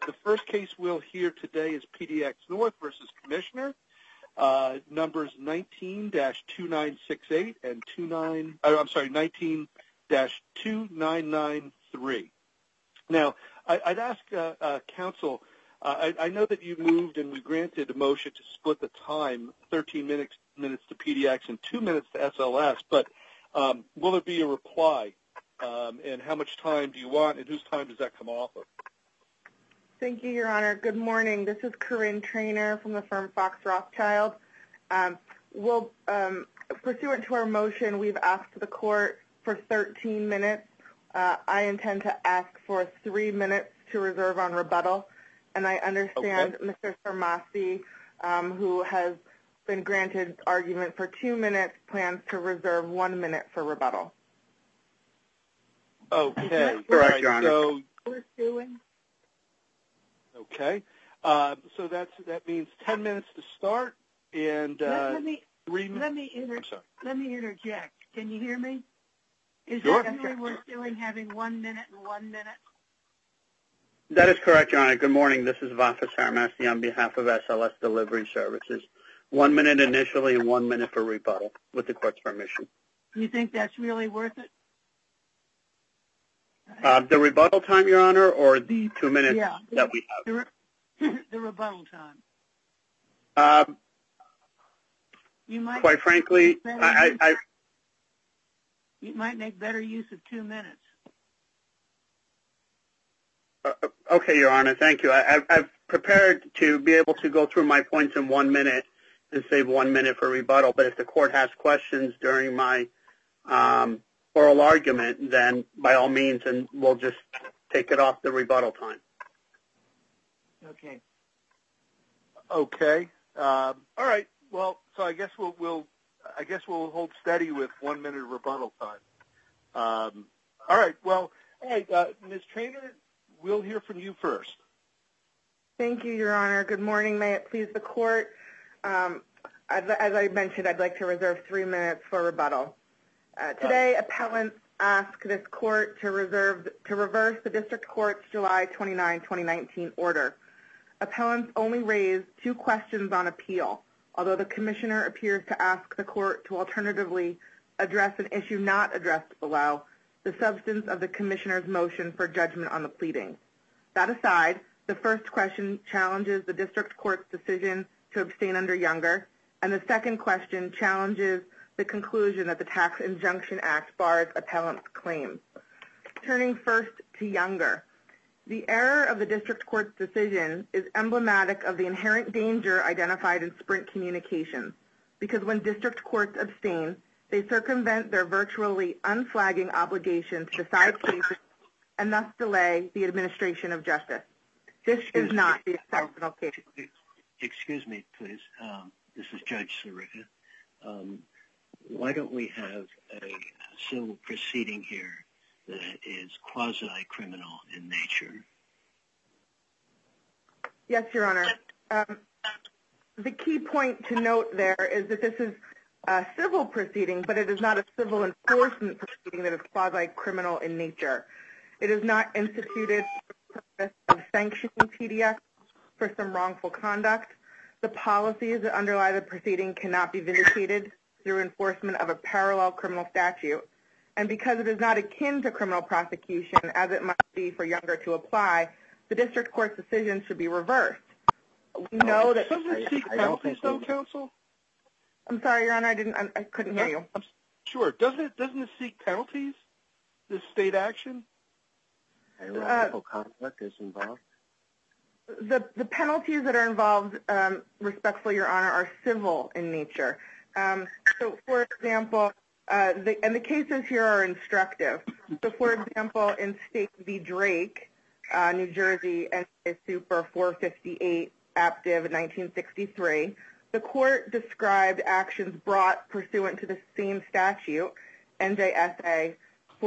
The first case we'll hear today is PDX North versus Commissioner, numbers 19-2968 and 19-2993. Now, I'd ask counsel, I know that you moved and we granted a motion to split the time, 13 minutes to PDX and 2 minutes to SLS, but will there be a reply? And how much time do you want, and whose time does that come off of? Thank you, Your Honor. Good morning. This is Corinne Traynor from the firm Fox Rothschild. Pursuant to our motion, we've asked the court for 13 minutes. I intend to ask for 3 minutes to reserve on rebuttal, and I understand Mr. Sarmasi, who has been granted argument for 2 minutes, plans to reserve 1 minute for rebuttal. Okay. Correct, Your Honor. So, okay. So that means 10 minutes to start and 3 minutes. Let me interject. Can you hear me? Is Sure. that really we're doing, having 1 minute and 1 minute? That is correct, Your Honor. Good morning. This is Vafa Sarmasi on behalf of SLS Delivery Services. 1 minute initially and 1 minute for rebuttal, with the court's permission. You think that's really worth it? The rebuttal time, Your Honor, or the 2 minutes that we have? The rebuttal time. You might, quite frankly, you might make better use of 2 minutes. Okay, Your Honor, thank you. I've prepared to be able to go through my points in 1 minute and save 1 minute for rebuttal, but if the court has questions during my oral argument, then by all means, and we'll just take it off the rebuttal time. Okay. Okay. All right. Well, so I guess we'll hold steady with 1 minute of rebuttal time. All right. Well, all right, Ms. Traynor, we'll hear from you first. Thank you, Your Honor. Good morning. May it please the court. As I mentioned, I'd like to reserve 3 minutes for rebuttal. Today, appellants ask this court to reverse the district court's July 29, 2019 order. Appellants only raised 2 questions on appeal, although the commissioner appears to ask the court to alternatively address an issue not addressed below, the substance of the commissioner's motion for judgment on the pleadings. That aside, the first question challenges the district court's decision to abstain under Younger, and the second question challenges the conclusion that the Tax Injunction Act bars appellant's claims. Turning first to Younger, the error of the district court's decision is emblematic of the inherent danger identified in Sprint Communications, because when district courts abstain, they circumvent their virtually unflagging obligation to decide cases and thus delay the administration of justice. This is not the exceptional case. Excuse me, please. This is Judge Sirica. Why don't we have a civil proceeding here that is quasi-criminal in nature? Yes, Your Honor. The key point to note there is that this is a civil proceeding, but it is not a civil enforcement proceeding that is quasi-criminal in nature. It is not instituted for the purpose of sanctioning PDX for some wrongful conduct. The policies that underlie the proceeding cannot be vindicated through enforcement of a parallel criminal statute. And because it is not akin to criminal prosecution, as it must be for Younger to apply, the district court's decision should be reversed. We know that... Doesn't it seek penalties, though, counsel? I'm sorry, Your Honor, I couldn't hear you. Sure. Doesn't it seek penalties, this state action? And wrongful conduct is involved? The penalties that are involved, respectfully, Your Honor, are civil in nature. So, for example, and the cases here are instructive. So, for example, in State v. Drake, New Jersey, NJ Super 458, Aptiv 1963, the court described actions brought pursuant to the same statute, NJSA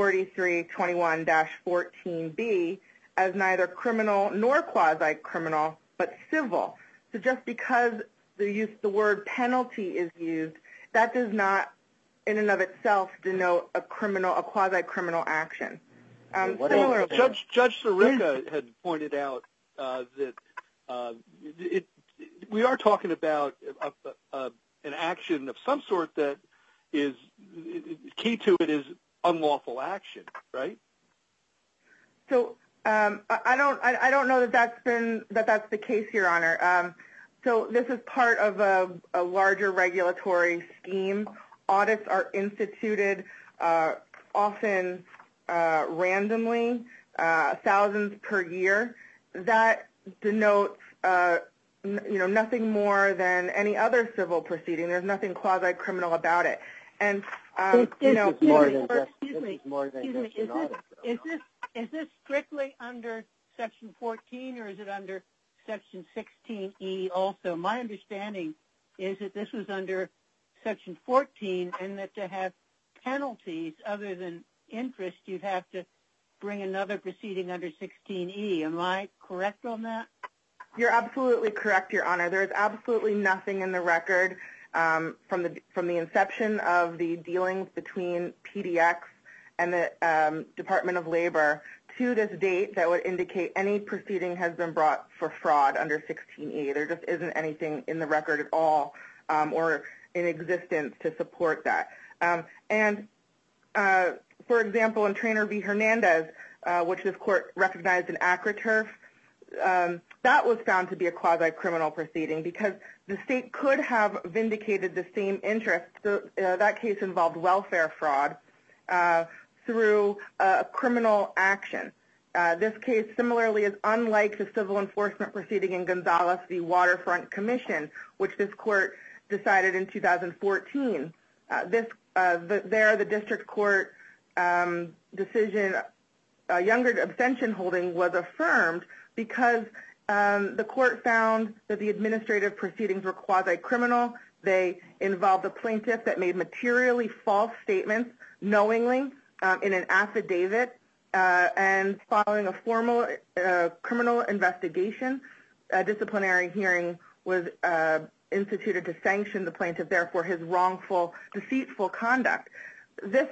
4321-14B, as neither criminal nor quasi-criminal, but civil. So just because the word penalty is used, that does not, in and of itself, denote a quasi-criminal action. Judge Sirica had pointed out we are talking about an action of some sort that is key to it is unlawful action, right? So I don't know that that's the case, Your Honor. So this is part of a larger regulatory scheme. Audits are instituted often randomly, thousands per year. That denotes nothing more than any other civil proceeding. There's nothing quasi-criminal about it. And is this strictly under Section 14 or is it under Section 16E also? My understanding is that this was under Section 14 and that to have penalties other than interest, you'd have to bring another proceeding under 16E. Am I correct on that? You're absolutely correct, Your Honor. There is absolutely nothing in the record from the inception of the dealings between PDX and the Department of Labor to this date that would indicate any proceeding has been brought for fraud under 16E. There just isn't anything in the record at all or in existence to support that. For example, in Traynor v. Hernandez, which this court recognized in ACRATURF, that was found to be a quasi-criminal proceeding because the state could have vindicated the same interest. That case involved welfare fraud through a criminal action. This case similarly is unlike the civil enforcement proceeding in Gonzales v. Waterfront Commission, which this court decided in 2014. There, the district court decision, Younger abstention holding, was affirmed because the court found that the administrative proceedings were quasi-criminal. They involved a plaintiff that made materially false statements knowingly in an affidavit and following a formal criminal investigation. A disciplinary hearing was instituted to sanction the plaintiff, therefore his wrongful, deceitful conduct. The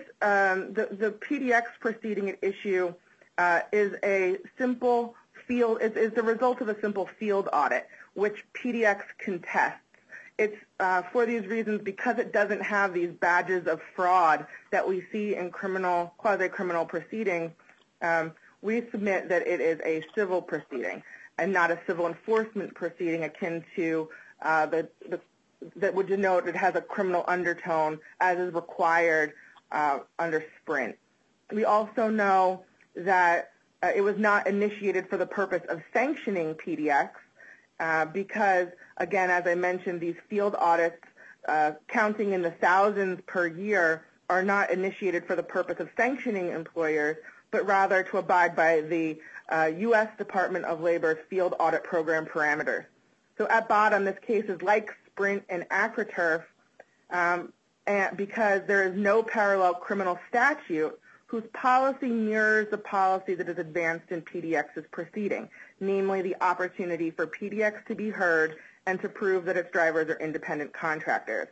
PDX proceeding at issue is a simple field, is the result of a simple field audit, which PDX contests. It's for these reasons, because it doesn't have these badges of fraud that we see in quasi-criminal proceedings, we submit that it is a civil proceeding and not a civil enforcement proceeding akin to that would denote it has a criminal undertone as is required under Sprint. We also know that it was not initiated for the purpose of sanctioning PDX because, again, as I mentioned, these field audits counting in the thousands per year are not initiated for the purpose of sanctioning employers, but rather to abide by the U.S. Department of Labor's field audit program parameters. So at bottom, this case is like Sprint and ACRATURF because there is no parallel criminal statute whose policy mirrors the policy that is advanced in PDX's proceeding, namely the opportunity for PDX to be heard and to prove that its drivers are independent contractors.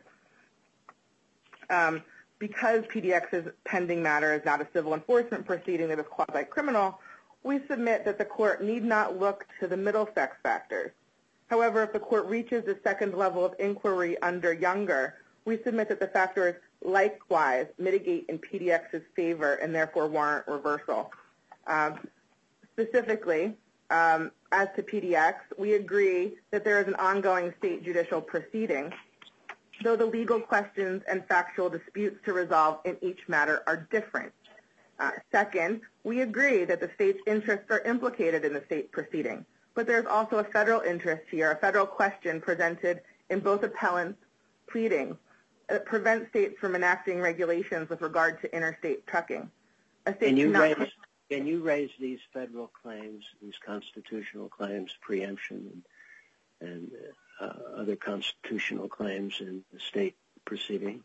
Because PDX's pending matter is not a civil enforcement proceeding that is quasi-criminal, we submit that the court need not look to the Middlesex factors. However, if the court reaches the second level of inquiry under Younger, we submit that the factors likewise mitigate in PDX's favor and therefore warrant reversal. Specifically, as to PDX, we agree that there is an ongoing state judicial proceeding, though the legal questions and factual disputes to resolve in each matter are different. Second, we agree that the state's interests are implicated in the state proceeding, but there's also a federal interest here, a federal question presented in both appellants' pleadings that prevents states from enacting regulations with regard to interstate trucking. Can you raise these federal claims, these constitutional claims, preemption and other constitutional claims in the state proceeding?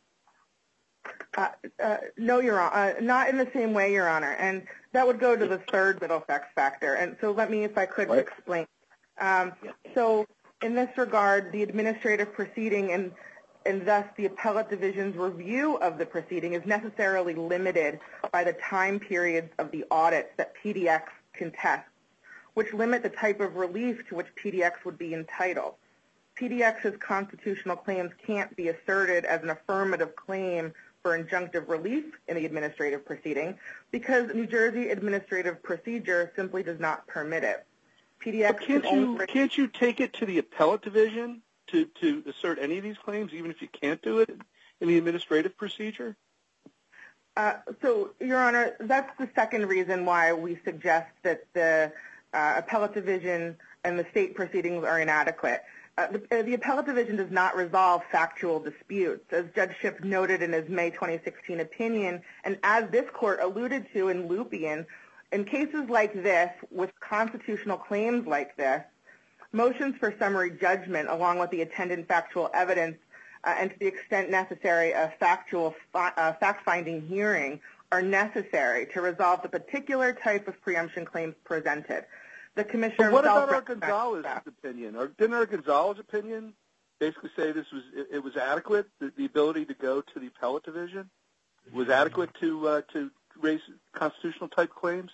No, Your Honor, not in the same way, Your Honor, and that would go to the third Middlesex factor. And so let me, if I could, explain. So in this regard, the administrative proceeding and thus the appellate division's review of the proceeding is necessarily limited by the time periods of the audits that PDX contests, which limit the type of relief to which PDX would be entitled. PDX's constitutional claims can't be asserted as an affirmative claim for injunctive relief in the administrative proceeding because New Jersey administrative procedure simply does not permit it. PDX can't you take it to the appellate division to assert any of these claims, even if you can't do it in the administrative procedure? So, Your Honor, that's the second reason why we suggest that the appellate division and the state proceedings are inadequate. The appellate division does not resolve factual disputes. As Judge Schiff noted in his May 2016 opinion, and as this court alluded to in Lupien, in cases like this, with constitutional claims like this, motions for summary judgment, along with the attendant factual evidence, and to the extent necessary, a factual fact-finding hearing are necessary to resolve the particular type of preemption claims presented. The commissioner. But what about our Gonzalez opinion? Didn't our Gonzalez opinion basically say it was adequate? The ability to go to the appellate division was adequate to raise constitutional type claims?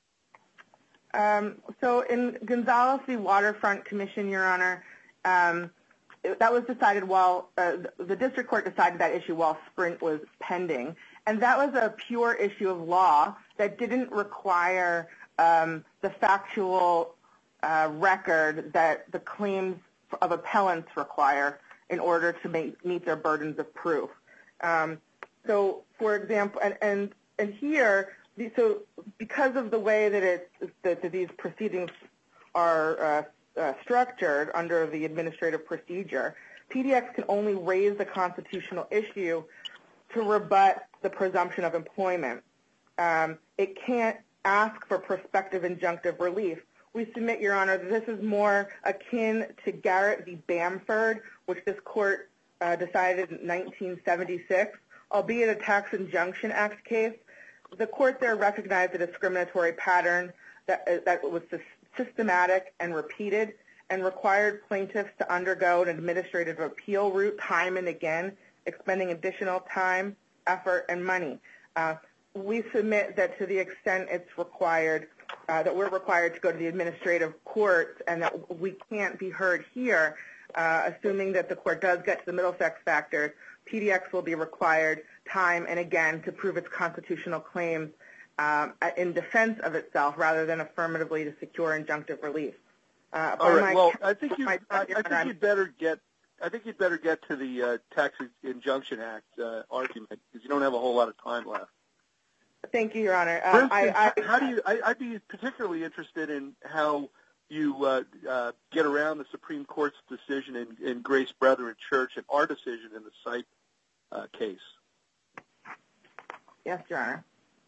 So in Gonzalez v. Waterfront Commission, Your Honor, that was decided while the district court decided that issue while Sprint was pending, and that was a pure issue of law that didn't require the factual record that the claims of appellants require in order to meet their burdens of proof. So, for example, and here, so because of the way that these proceedings are structured under the administrative procedure, PDX can only raise the constitutional issue to rebut the presumption of employment. It can't ask for prospective injunctive relief. We submit, Your Honor, that this is more akin to Garrett v. Bamford, which this court decided in 1976, albeit a Tax Injunction Act case. The court there recognized a discriminatory pattern that was systematic and repeated and required plaintiffs to undergo an administrative appeal route time and again, expending additional time, effort, and money. We submit that to the extent it's required, that we're required to go to the administrative courts and that we can't be heard here, assuming that the court does get to the Middlesex factors, PDX will be required time and again to prove its constitutional claims in defense of itself rather than affirmatively to secure injunctive relief. All right. Well, I think you'd better get to the Tax Injunction Act argument because you don't have a whole lot of time left. Thank you, Your Honor. I'd be particularly interested in how you get around the Supreme Court's decision in Grace Brethren Church and our decision in the Sipe case. Yes, Your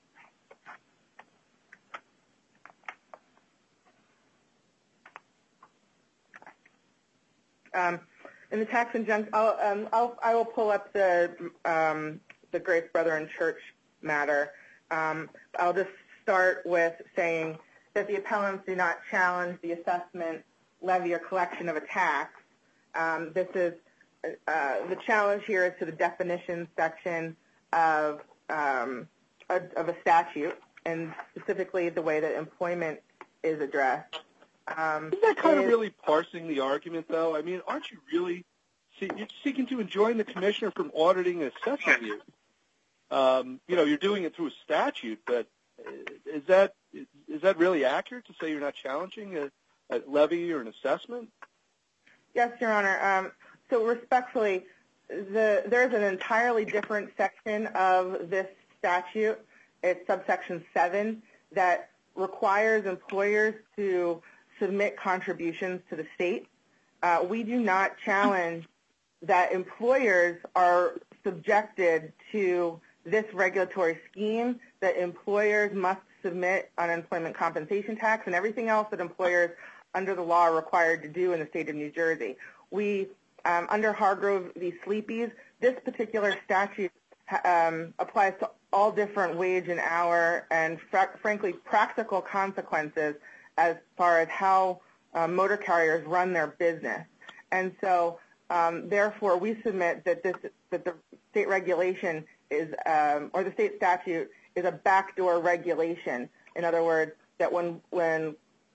Honor. In the Tax Injunction, I will pull up the Grace Brethren Church matter. I'll just start with saying that the appellants do not challenge the assessment, levy, or collection of a tax. This is the challenge here is to the definition section of a statute, and specifically the way that employment is addressed. Isn't that kind of really parsing the argument, though? I mean, aren't you really seeking to enjoin the commissioner from auditing and assessing you? You're doing it through a statute, but is that really accurate to say you're not challenging a levy or an assessment? Yes, Your Honor. So respectfully, there's an entirely different section of this statute. It's subsection 7 that requires employers to submit contributions to the state. We do not challenge that employers are subjected to this regulatory scheme, that employers must submit unemployment compensation tax and everything else that employers under the law are required to do in the state of New Jersey. We, under Hargrove v. Sleepy's, this particular statute applies to all different wage and hour and, frankly, practical consequences as far as how motor carriers run their business. And so, therefore, we submit that the state regulation is, or the state statute is a backdoor regulation. In other words, that when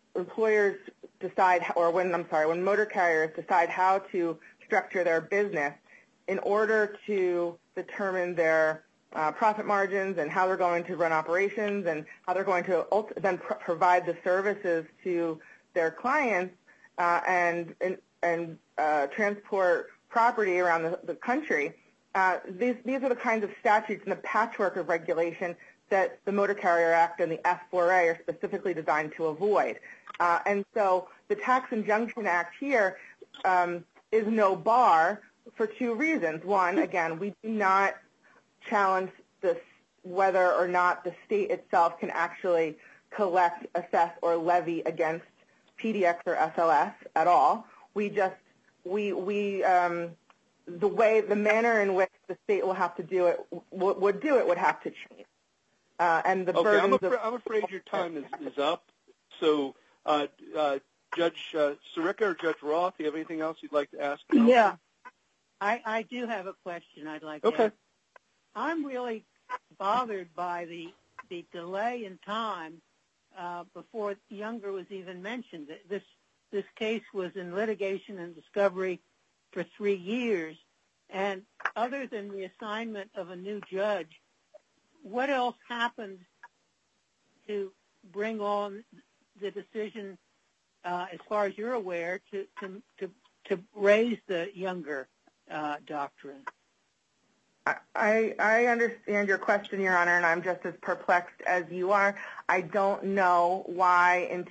employers decide, or when motor carriers decide how to structure their business in order to determine their profit margins and how they're going to run operations and how they're going to then provide the services to their clients and transport property around the country. These are the kinds of statutes and the patchwork of regulation that the Motor Carrier Act and the F4A are specifically designed to avoid. And so the Tax Injunction Act here is no bar for two reasons. One, again, we do not challenge this whether or not the state itself can actually collect, assess, or levy against PDX or SLS at all. We just the manner in which the state will have to do it would have to change. And the burdens I'm afraid your time is up. So, Judge Sirica or Judge Roth, do you have anything else you'd like to ask? Yeah, I do have a question I'd like to ask. I'm really bothered by the delay in time before Younger was even mentioned. This case was in litigation and discovery for 3 years, and other than the assignment of a new judge, what else happened to bring on the decision, as far as you're aware, to raise the Younger doctrine? I understand your question, Your Honor, and I'm just as perplexed as you are. I don't know why in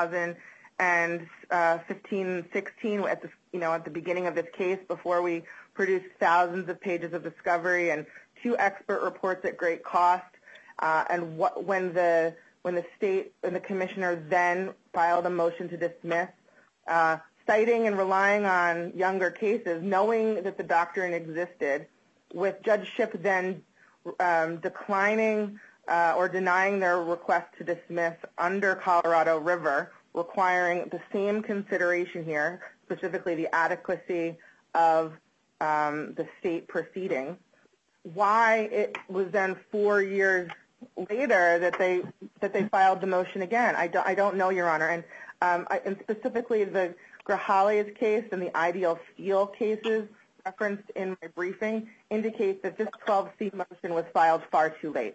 2015-16, at the beginning of this case, before we produced thousands of pages of discovery and 2 expert reports at great cost, and when the state and the commissioner then filed a motion to dismiss, citing and relying on Younger cases, knowing that the doctrine existed, with Judge Shipp then declining or denying their request to dismiss under Colorado River, requiring the same consideration here, specifically the adequacy of the state proceeding. Why it was then 4 years later that they filed the motion again, I don't know, Your Honor. And specifically the Grajales case and the Ideal Steel cases referenced in my briefing indicate that this 12C motion was filed far too late.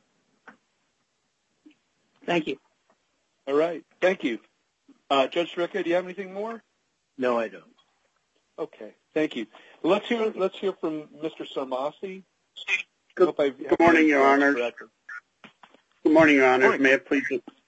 Thank you. All right. Thank you. Judge Sirica, do you have anything more? No, I don't. Okay. Thank you. Well, let's hear from Mr. Sarmasi. Good morning, Your Honor. Good morning, Your Honor. May it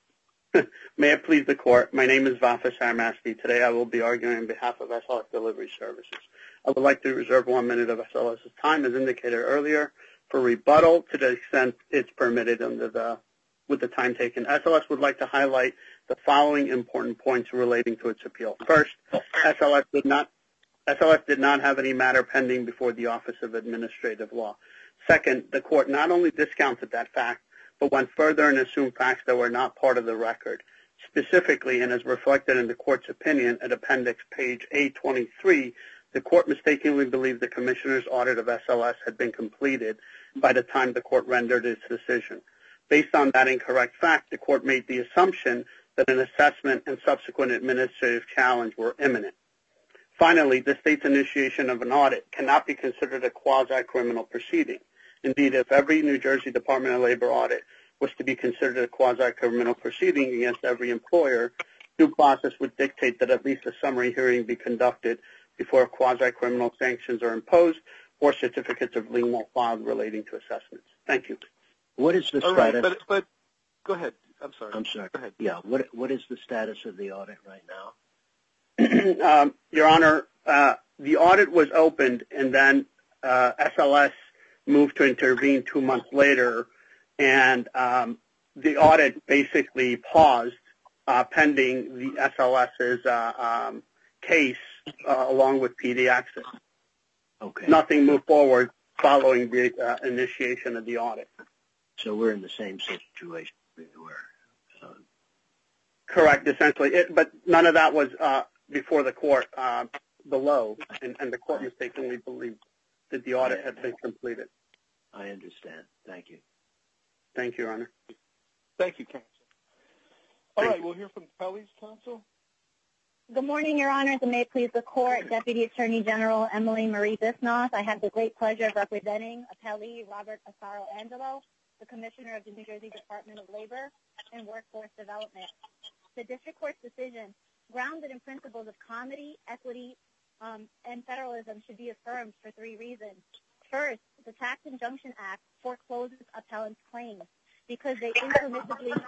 please the Court. My name is Vafa Sarmasi. Today I will be arguing on behalf of SLS Delivery Services. I would like to reserve 1 minute of SLS's time, as indicated earlier, for rebuttal to the extent it's permitted with the time taken. SLS would like to highlight the following important points relating to its appeal. First, SLS did not have any matter pending before the Office of Administrative Law. Second, the Court not only discounted that fact, but went further and assumed facts that were not part of the record. Specifically, and as reflected in the Court's opinion at Appendix page A23, the Court mistakenly believed the Commissioner's audit of SLS had been completed by the time the Court rendered its decision. Based on that incorrect fact, the Court made the assumption that an assessment and subsequent administrative challenge were imminent. Finally, the State's initiation of an audit cannot be considered a quasi-criminal proceeding. Indeed, if every New Jersey Department of Labor audit was to be considered a quasi-criminal proceeding against every employer, due process would dictate that at least a summary hearing be conducted before quasi-criminal sanctions are imposed or certificates of lien are filed relating to assessments. Thank you. What is the status? Right, but go ahead. I'm sorry. Go ahead. Yeah. What is the status of the audit right now? Your Honor, the audit was opened, and then SLS moved to intervene 2 months later, and the audit basically paused pending the SLS's case along with PDX's. Okay. Nothing moved forward following the initiation of the audit. So we're in the same situation we were. Correct, essentially. But none of that was before the Court below, and the Court mistakenly believed that the audit had been completed. I understand. Thank you. Thank you, Your Honor. Thank you, Counsel. All right, we'll hear from Pelley's counsel. Good morning, Your Honors, and may it please the Court, Deputy Attorney General Emily Marie Bisnoff. I have the great pleasure of representing Appellee Robert Asaro-Angelo, the Commissioner of the New Jersey Department of Labor and Workforce Development. The District Court's decision, grounded in principles of comity, equity, and federalism, should be affirmed for three reasons. First, the Tax Injunction Act forecloses appellants' claims because they impermissibly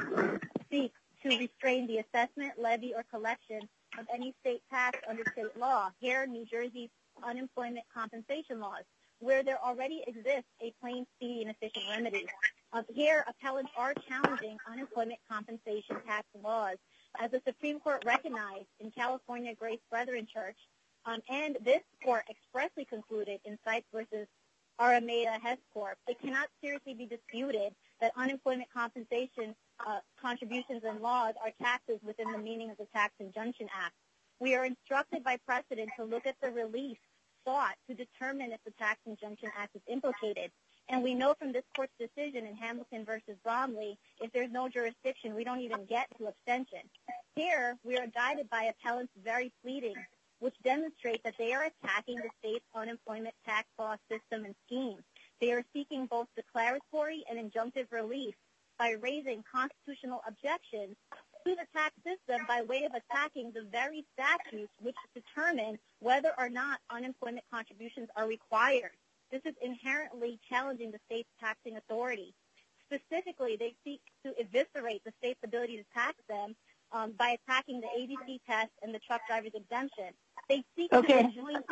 seek to restrain the assessment, levy, or collection of any state tax under state law, here New Jersey's unemployment compensation laws, where there already exists a plain, speedy, and efficient remedy. Here, appellants are challenging unemployment compensation tax laws, as the Supreme Court recognized in California Grace Brethren Church, and this court expressly concluded in Sykes versus Arameda Hess Corp. It cannot seriously be disputed that unemployment compensation contributions and laws are taxes within the meaning of the Tax Injunction Act. We are instructed by precedent to look at the relief sought to determine if the Tax Injunction Act is implicated. And we know from this court's decision in Hamilton versus Bromley, if there's no jurisdiction, we don't even get to abstention. Here, we are guided by appellants' very pleadings, which demonstrate that they are attacking the state's unemployment tax law system and scheme. They are seeking both declaratory and injunctive relief by raising constitutional objections to the tax system by way of attacking the very statutes which determine whether or not unemployment contributions are required. This is inherently challenging the state's taxing authority. Specifically, they seek to eviscerate the state's ability to tax them by attacking the ABC test and the truck driver's exemption. They seek to enjoin...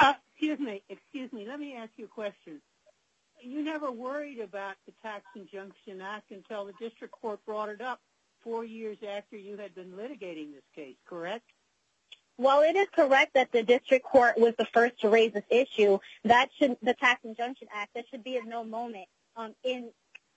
Excuse me. Let me ask you a question. You never worried about the Tax Injunction Act until the district court brought it up 4 years after you had been litigating this case, correct? While it is correct that the district court was the first to raise this issue, the Tax Injunction Act, that should be of no moment. In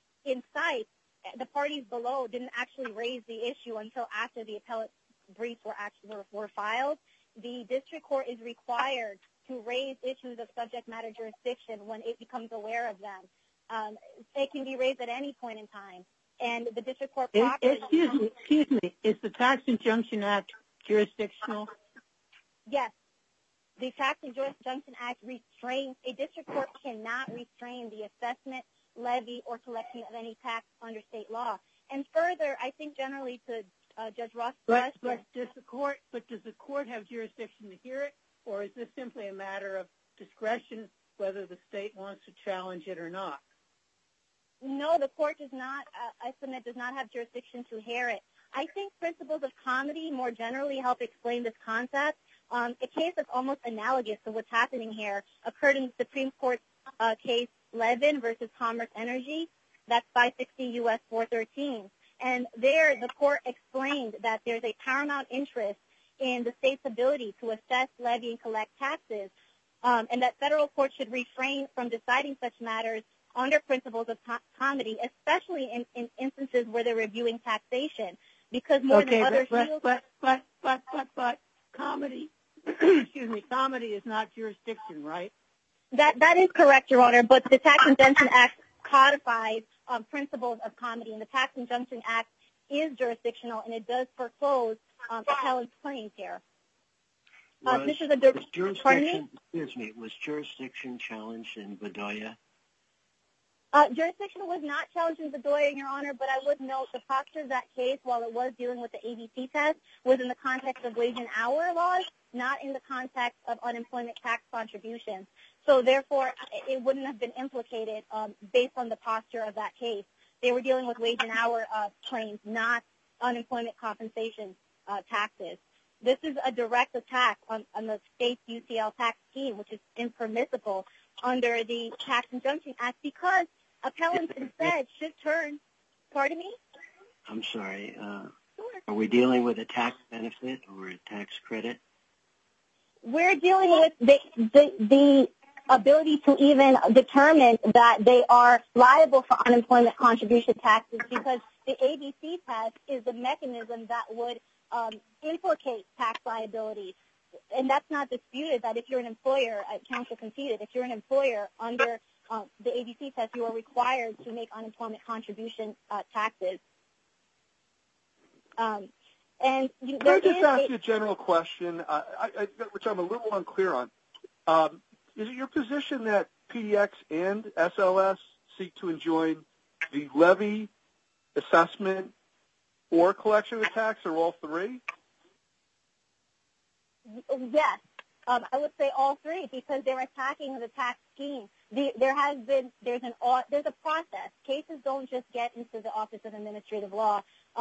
sight, the parties below didn't actually raise the issue until after the appellate briefs were filed. The district court is required to raise issues of subject matter jurisdiction when it becomes aware of them. They can be raised at any point in time. And the district court properly... Excuse me. Is the Tax Injunction Act jurisdictional? Yes. The Tax Injunction Act restrains... A district court cannot restrain the assessment, levy, or collection of any tax under state law. And further, I think generally to Judge Ross' question... But does the court have jurisdiction to hear it, or is this simply a matter of discretion whether the state wants to challenge it or not? No, the court does not, I submit, does not have jurisdiction to hear it. I think principles of comity more generally help explain this concept. A case that's almost analogous to what's happening here occurred in the Supreme Court case Levin versus Commerce Energy. That's 560 U.S. 413. And there the court explained that there's a paramount interest in the state's ability to assess, levy, and collect taxes, and that federal courts should refrain from deciding such matters under principles of comity, especially in instances where they're reviewing taxation, because more than other fields... But comity, excuse me, comity is not jurisdiction, right? That is correct, Your Honor, but the Tax Injunction Act codifies principles of comity, and the Tax Injunction Act is jurisdictional, and it does foreclose appellant's claims here. Was jurisdiction challenged in Bedoya? Jurisdiction was not challenged in Bedoya, Your Honor, but I would note the posture of that case, while it was dealing with the ABC test, was in the context of wage and hour laws, not in the context of unemployment tax contributions. So, therefore, it wouldn't have been implicated based on the posture of that case. They were dealing with wage and hour claims, not unemployment compensation taxes. This is a direct attack on the state's UCL tax scheme, which is impermissible under the Tax Injunction Act, because appellants instead should turn... Pardon me? I'm sorry. Sure. Are we dealing with a tax benefit or a tax credit? We're dealing with the ability to even determine that they are liable for unemployment contribution taxes, because the ABC test is the mechanism that would implicate tax liability. And that's not disputed, that if you're an employer, counsel conceded, if you're an employer under the ABC test, you are required to make unemployment contribution taxes. And Can I just ask you a general question, which I'm a little unclear on? Is it your position that PDX and SLS seek to enjoin the levy, assessment, or collection of the tax, or all three? Yes. I would say all three, because they're attacking the tax scheme. There's a process. Cases don't just get into the Office of Administrative Law.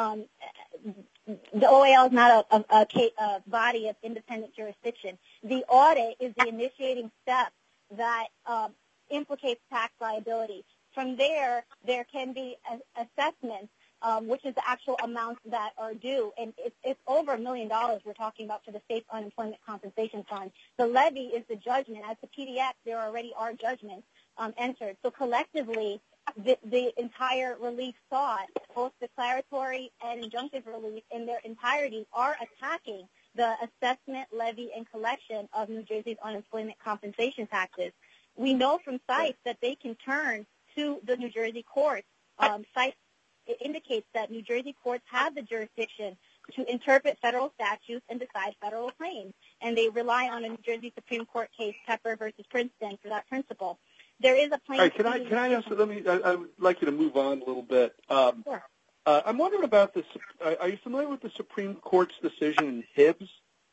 The OAL is not a body of independent jurisdiction. The audit is the initiating step that implicates tax liability. From there can be assessments, which is the actual amounts that are due, and it's over $1 million we're talking about for the State Unemployment Compensation Fund. The levy is the judgment. As the PDX, there already are judgments entered. So collectively, the entire relief sought, both declaratory and injunctive relief in their entirety, are attacking the assessment, levy, and collection of New Jersey's unemployment compensation taxes. We know from CITES that they can turn to the New Jersey courts. CITES indicates that New Jersey courts have the jurisdiction to interpret federal statutes and decide federal claims, and they rely on a New Jersey Supreme Court case, Pepper versus Princeton, for that principle. There is a plain. All right, can I ask? I would like you to move on a little bit. Sure. I'm wondering about this. Are you familiar with the Supreme Court's decision in Hibbs?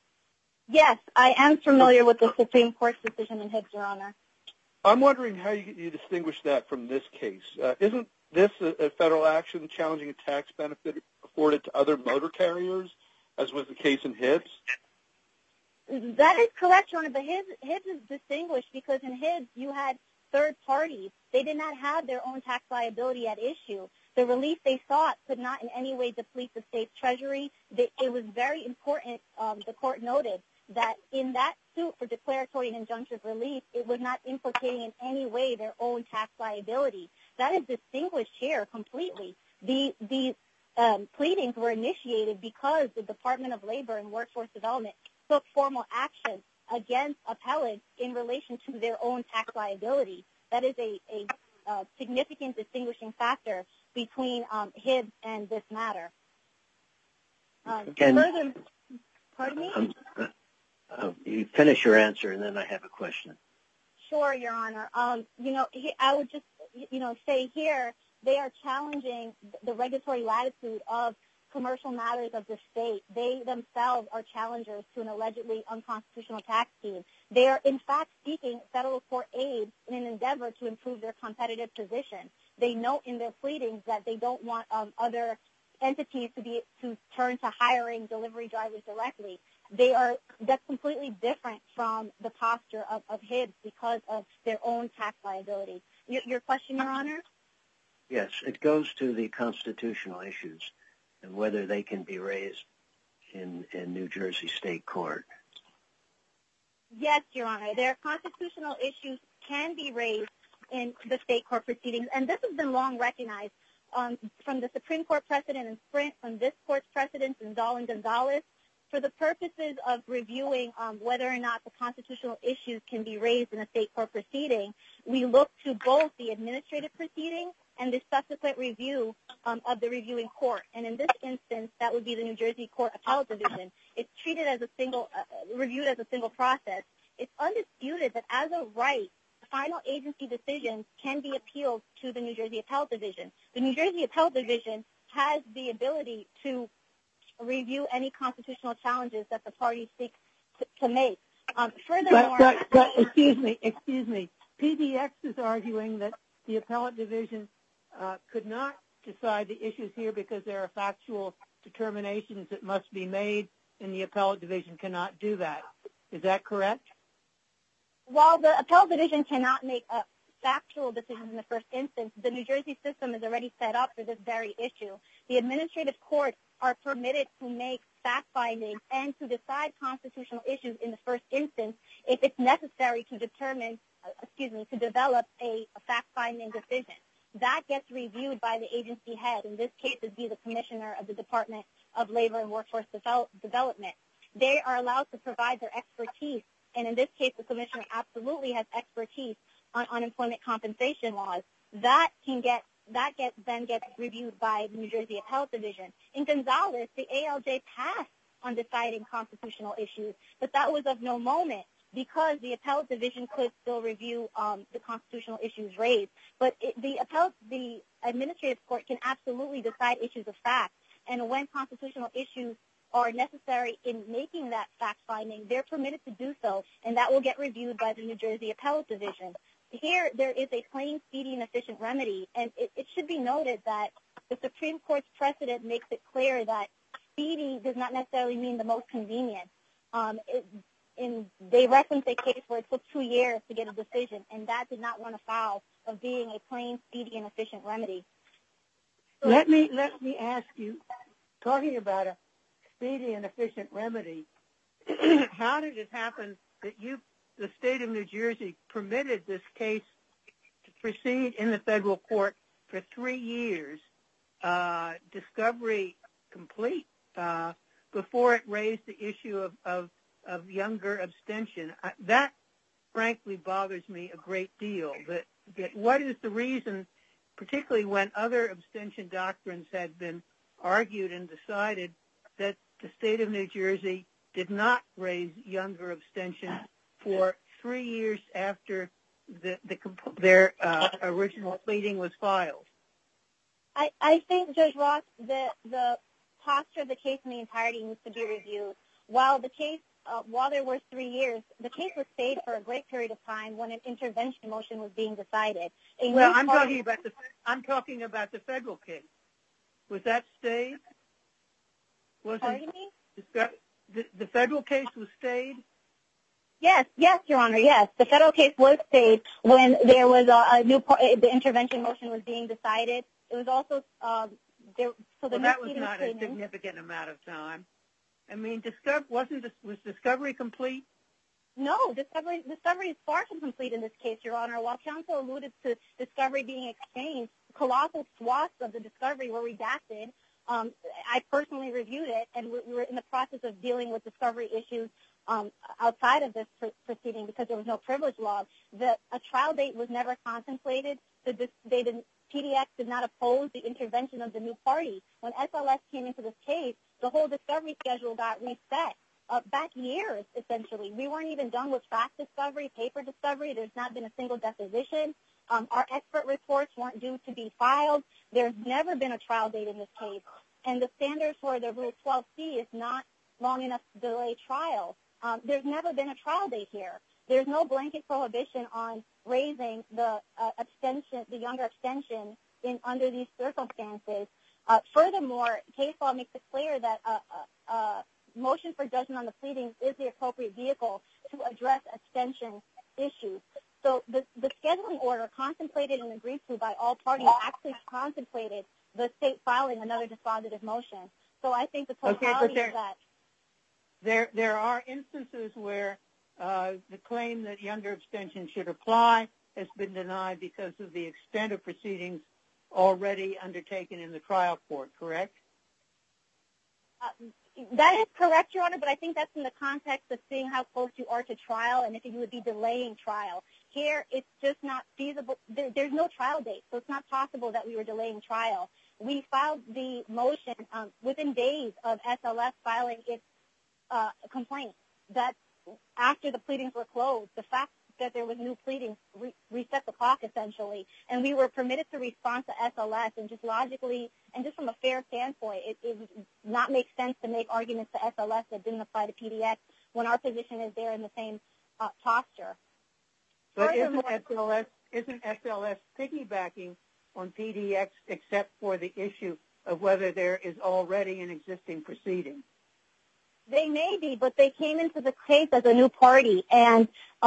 Yes, I am familiar with the Supreme Court's decision in Hibbs, Your Honor. I'm wondering how you distinguish that from this case. Isn't this a federal action challenging a tax benefit afforded to other motor carriers, as was the case in Hibbs? That is correct, Your Honor, but Hibbs is distinguished because in Hibbs you had third parties. They did not have their own tax liability at issue. The relief they sought could not in any way deplete the state's treasury. It was very important, the court noted, that in that suit for declaratory and injunctive relief, it was not implicating in any way their own tax liability. That is distinguished here completely. The pleadings were initiated because the Department of Labor and Workforce Development took formal action against appellants in relation to their own tax liability. That is a significant distinguishing factor between Hibbs and this matter. Pardon me? You finish your answer, and then I have a question. Sure, Your Honor. I would just, say here they are challenging the regulatory latitude of commercial matters of the state. They themselves are challengers to an allegedly unconstitutional tax scheme. They are, in fact, seeking federal court aid in an endeavor to improve their competitive position. They note in their pleadings that they don't want other entities to turn to hiring delivery drivers directly. That's completely different from the posture of Hibbs because of their own tax liability. Your question, Your Honor? Yes, it goes to the constitutional issues and whether they can be raised in New Jersey State Court. Yes, Your Honor. Their constitutional issues can be raised in the state court proceedings, and this has been long recognized from the Supreme Court precedent in Sprint, from this court's precedents in Dahl and Gonzalez. For the purposes of reviewing whether or not the constitutional issues can be raised in a state court proceeding, we look to both the administrative proceeding and the subsequent review of the reviewing court. And in this instance, that would be the New Jersey Court Appellate Division. It's treated as reviewed as a single process. It's undisputed that as a right, final agency decisions can be appealed to the New Jersey Appellate Division. The New Jersey Appellate Division has the ability to review any constitutional challenges that the parties seek to make. Furthermore, but excuse me. PDX is arguing that the Appellate Division could not decide the issues here because there are factual determinations that must be made, and the Appellate Division cannot do that. Is that correct? While the Appellate Division cannot make factual decisions in the first instance, the New Jersey system is already set up for this very issue. The administrative courts are permitted to make fact-finding and to decide constitutional issues in the first instance if it's necessary to develop a fact-finding decision. That gets reviewed by the agency head. In this case, it would be the Commissioner of the Department of Labor and Workforce Development. They are allowed to provide their expertise, and in this case, the Commissioner absolutely has expertise on unemployment compensation laws. That can get that then gets reviewed by the New Jersey Appellate Division. In Gonzalez, the ALJ passed on deciding constitutional issues, but that was of no moment because the Appellate Division could still review the constitutional issues raised. But the Administrative Court can absolutely decide issues of fact, and when constitutional issues are necessary in making that fact-finding, they're permitted to do so, and that will get reviewed by the New Jersey Appellate Division. Here, there is a plain, speedy, and efficient remedy, and it should be noted that the Supreme Court's precedent makes it clear that speedy does not necessarily mean the most convenient. They reference a case where it took 2 years to get a decision, and that did not run afoul of being a plain, speedy, and efficient remedy. Let me ask you, talking about a speedy and efficient remedy, how did it happen that the state of New Jersey, permitted this case to proceed in the federal court for 3 years, discovery complete, before it raised the issue of younger abstention? That, frankly, bothers me a great deal. That what is the reason, particularly when other abstention doctrines had been argued and decided, that the state of New Jersey did not raise younger abstention for 3 years after their original pleading was filed? I think, Judge Ross, the posture of the case in the entirety needs to be reviewed. While there were 3 years, the case was stayed for a great period of time when an intervention motion was being decided. I'm talking about the federal case. Was that stayed? Pardon me? The federal case was stayed? Yes, Your Honor, yes. The federal case was stayed when there was the intervention motion was being decided. It was also that was not a significant amount of time. I mean, was discovery complete? No, discovery is far from complete in this case, Your Honor. While counsel alluded to discovery being exchanged, colossal swaths of the discovery were redacted. I personally reviewed it, and we were in the process of dealing with discovery issues outside of this proceeding because there was no privilege law. A trial date was never contemplated. PDX did not oppose the intervention of the new party. When SLS came into this case, the whole discovery schedule got reset back years, essentially. We weren't even done with fact discovery, paper discovery. There's not been a single deposition. Our expert reports weren't due to be filed. There's never been a trial date in this case. And the standard for the Rule 12C is not long enough to delay trial. There's never been a trial date here. There's no blanket prohibition on raising the younger abstention under these circumstances. Furthermore, case law makes it clear that a motion for judgment on the pleadings is the appropriate vehicle to address abstention issues. So the scheduling order contemplated and agreed to by all parties actually contemplated the state filing another dispositive motion. So I think the totality of that. There are instances where the claim that younger abstention should apply has been denied because of the extent of proceedings already undertaken in the trial court, correct? That is correct, Your Honor, but I think that's in the context of seeing how close you are to trial and if you would be delaying trial. Here, it's just not feasible. There's no trial date, so it's not possible that we were delaying trial. We filed the motion within days of SLS filing its complaint that after the pleadings were closed, the fact that there was new pleadings reset the clock, essentially, and we were permitted to respond to SLS, and just logically and just from a fair standpoint, it would not make sense to make arguments to SLS that didn't apply to PDX when our position is there in the same posture. But isn't SLS piggybacking on PDX except for the issue of whether there is already an existing proceeding? They may be, but they came into the case as a new party, and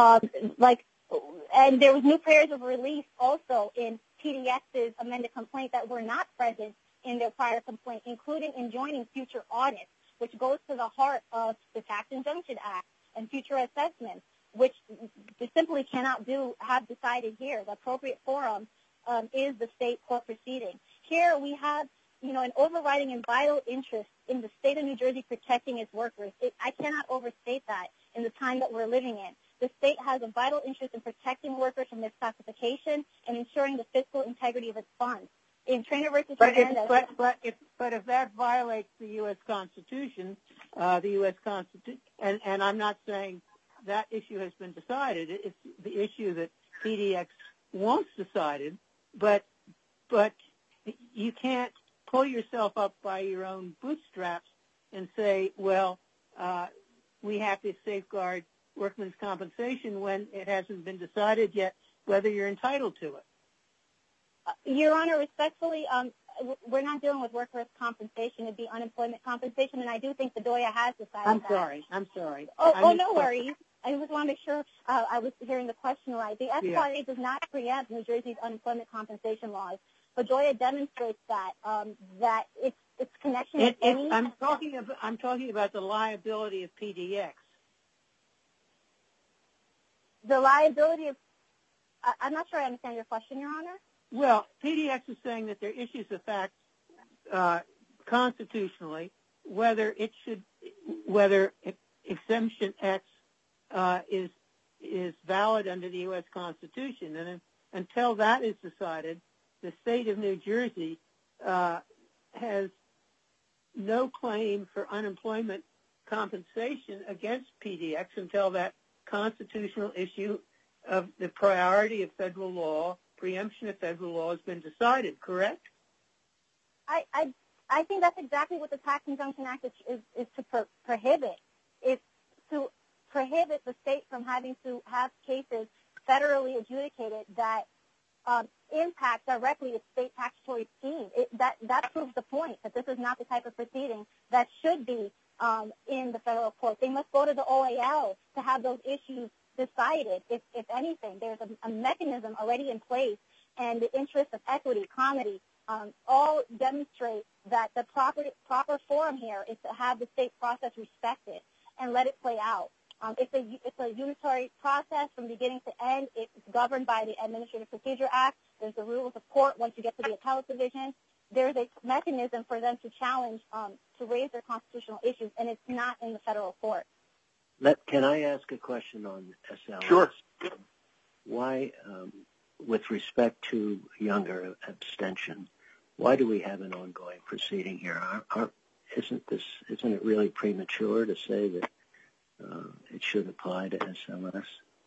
there was new prayers of release also in PDX's amended complaint that were not present in their prior complaint, including enjoining future audits, which goes to the heart of the Tax Injunction Act and future assessments, which they simply cannot have decided here. The appropriate forum is the state court proceeding. Here we have an overriding and vital interest in the state of New Jersey protecting its workers. I cannot overstate that in the time that we're living in. The state has a vital interest in protecting workers from misclassification and ensuring the fiscal integrity of its funds. In Traynor versus Hernandez. But if that violates the U.S. Constitution, and I'm not saying that issue has been decided. It's the issue that PDX wants decided, but you can't pull yourself up by your own bootstraps and say, well, we have to safeguard workman's compensation when it hasn't been decided yet whether you're entitled to it. Your Honor, respectfully, we're not dealing with workers' compensation. It'd be unemployment compensation, and I do think Bedoya has decided that. I'm sorry. Oh, no worries. I just want to make sure I was hearing the question right. The FLRA does not preempt New Jersey's unemployment compensation laws. Bedoya demonstrates that its connection with any. I'm talking about the liability of PDX. The liability of. I'm not sure I understand your question, Your Honor. Well, PDX is saying that there are issues of fact constitutionally whether exemption X is valid under the U.S. Constitution, and until that is decided, the state of New Jersey has no claim for unemployment compensation against PDX until that constitutional issue of the priority of federal law, preemption of federal law, has been decided, correct? I think that's exactly what the Tax Injunction Act is to prohibit. It's to prohibit the state from having to have cases federally adjudicated that impact directly its state taxatory scheme. That proves the point that this is not the type of proceeding that should be in the federal court. They must go to the OAL to have those issues decided. If anything, there's a mechanism already in place, and the interests of equity, comity, all demonstrate that the proper forum here is to have the state process respected and let it play out. It's a unitary process from beginning to end. It's governed by the Administrative Procedure Act. There's the rules of court once you get to the appellate division. There's a mechanism for them to challenge, to raise their constitutional issues, and it's not in the federal court. Can I ask a question on SLS? Sure. Why, with respect to younger abstention, why do we have an ongoing proceeding here? Isn't it really premature to say that it should apply to SLS?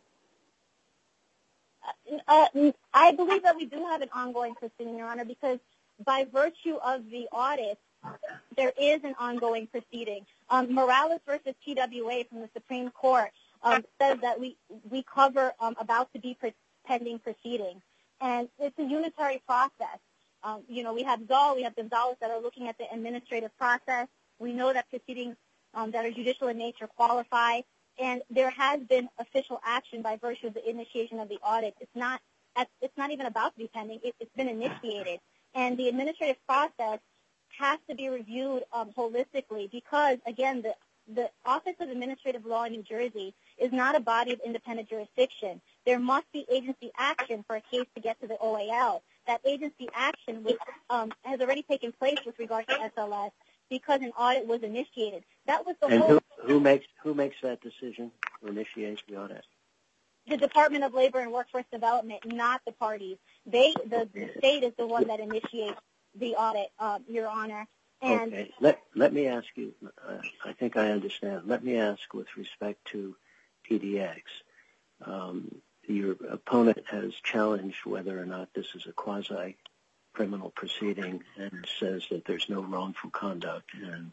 I believe that we do have an ongoing proceeding, Your Honor, because by virtue of the audit, there is an ongoing proceeding. Morales versus TWA from the Supreme Court says that we cover about to be pending proceedings, and it's a unitary process. We have Zoll, we have Gonzalez that are looking at the administrative process. We know that proceedings that are judicial in nature qualify, and there has been official action by virtue of the initiation of the audit. It's not even about to be pending. It's been initiated, and the administrative process has to be reviewed holistically because, again, the Office of Administrative Law in New Jersey is not a body of independent jurisdiction. There must be agency action for a case to get to the OAL. That agency action has already taken place with regard to SLS because an audit was initiated. That was the whole. Who makes that decision? Who initiates the audit? The Department of Labor and Workforce Development, not the parties. The state is the one that initiates the audit, Your Honor. And okay. Let me ask you. I think I understand. Let me ask with respect to PDX. Your opponent has challenged whether or not this is a quasi-criminal proceeding and says that there's no wrongful conduct and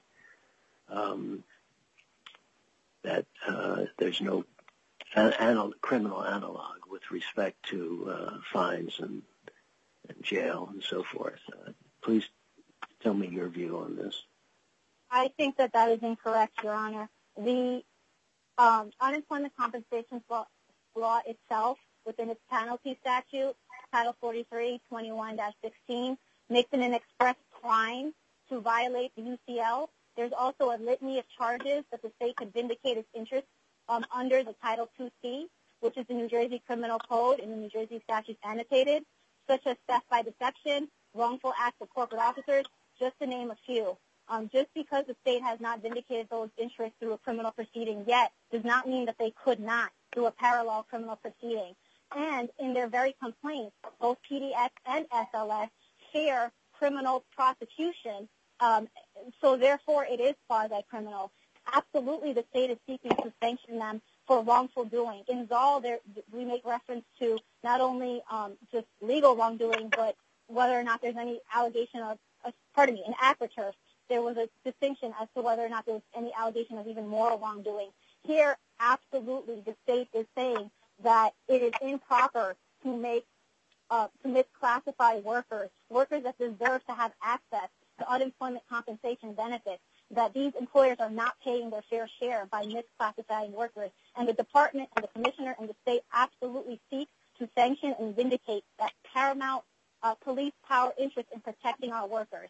that there's no criminal analog with respect to fines and jail and so forth. Please tell me your view on this. I think that is incorrect, Your Honor. The unemployment compensation law itself, within its penalty statute, Title 43, 21-16, makes it an express crime to violate the UCL. There's also a litany of charges that the state could vindicate its interest under the Title 2C, which is the New Jersey Criminal Code and the New Jersey statutes annotated, such as theft by deception, wrongful acts of corporate officers, just to name a few. Just because the state has not vindicated those interests through a criminal proceeding yet does not mean that they could not do a parallel criminal proceeding. And in their very complaints, both PDX and SLS fair criminal prosecution, so therefore it is quasi-criminal. Absolutely, the state is seeking to sanction them for wrongful doing. In Zoll, we make reference to not only just legal wrongdoing, but whether or not there's any allegation of, in Aperture, there was a distinction as to whether or not there was any allegation of even moral wrongdoing. Here, absolutely, the state is saying that it is improper to misclassify workers that deserve to have access to unemployment compensation benefits, that these employers are not paying their fair share by misclassifying workers. And the department and the commissioner and the state absolutely seek to sanction and vindicate that paramount police power interest in protecting our workers.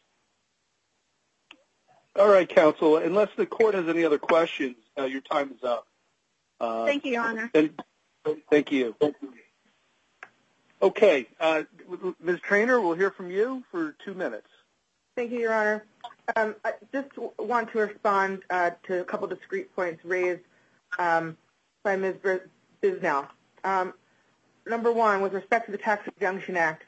All right, counsel. Unless the court has any other questions, your time is up. Thank you, Your Honor. Thank you. Okay. Ms. Traynor, we'll hear from you for 2 minutes. Thank you, Your Honor. I just want to respond to a couple discrete points raised by Ms. Bisnow. Number one, with respect to the Tax Injunction Act,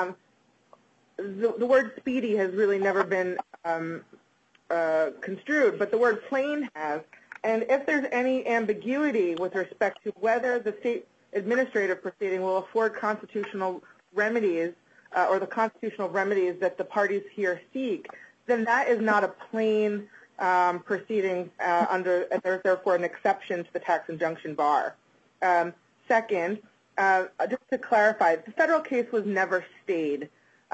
the word speedy has really never been construed, but the word plain has. And if there's any ambiguity with respect to whether the state administrative proceeding will afford constitutional remedies or the constitutional remedies that the parties here seek, then that is not a plain proceeding and there's therefore an exception to the tax injunction bar. Second, just to clarify, the federal case was never stayed.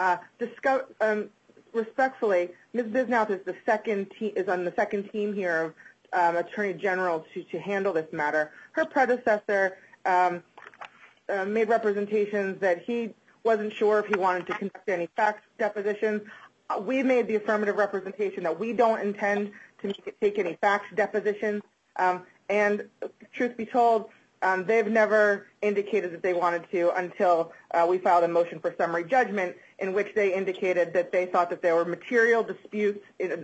Respectfully, Ms. Bisnow is on the second team here of Attorney General to handle this matter. Her predecessor made representations that he wasn't sure if he wanted to conduct any fact depositions. We made the affirmative representation that we don't intend to take any fact depositions. And truth be told, they've never indicated that they wanted to until we filed a motion for summary judgment in which they indicated that they thought that there were material disputes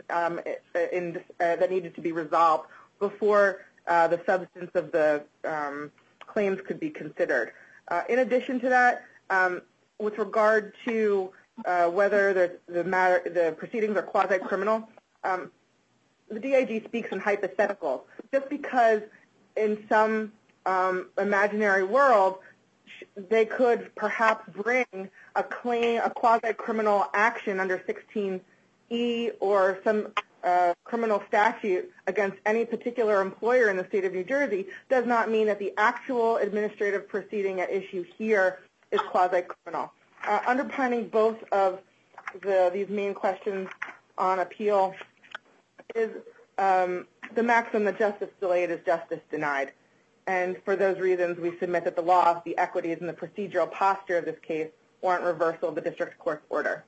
that needed to be resolved before the substance of the claims could be considered. In addition to that, with regard to whether the proceedings are quasi-criminal, the DIG speaks in hypotheticals. Just because in some imaginary world they could perhaps bring a quasi-criminal action under 16E or some criminal statute against any particular employer in the state of New Jersey does not mean that the actual administrative proceeding at issue here is quasi-criminal. Underpinning both of these main questions on appeal is the maxim that justice delayed is justice denied. And for those reasons, we submit that the law, the equities, and the procedural posture of this case warrant reversal of the district court's order.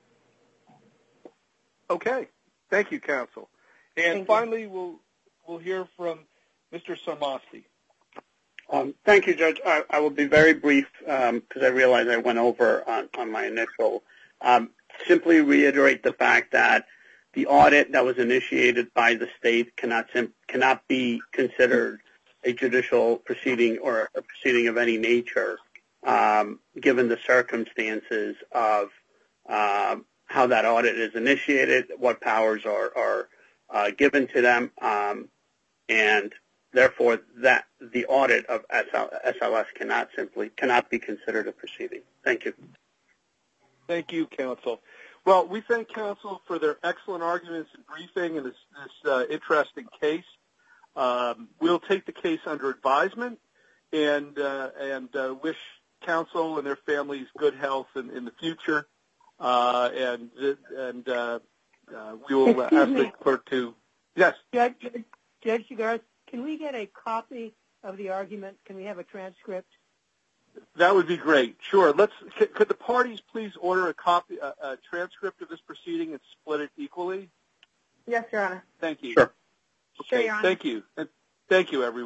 Okay. Thank you, counsel. And finally, we'll hear from Mr. Sarmasti. Thank you, Judge. I will be very brief because I realize I went over on my initial. Simply reiterate the fact that the audit that was initiated by the state cannot be considered a judicial proceeding or a proceeding of any nature, given the circumstances of how that audit is initiated, what powers are given to them, and therefore that the audit of SLS cannot be considered a proceeding. Thank you. Thank you, counsel. Well, we thank counsel for their excellent arguments and briefing in this interesting case. We'll take the case under advisement and wish counsel and their families good health in the future. And we will ask the clerk to. Yes. Judge Chigares, can we get a copy of the argument? Can we have a transcript? That would be great. Sure. Could the parties please order a transcript of this proceeding and split it equally? Yes, Your Honor. Thank you. Sure. Okay. Sure, Your Honor. Thank you. Thank you, everyone.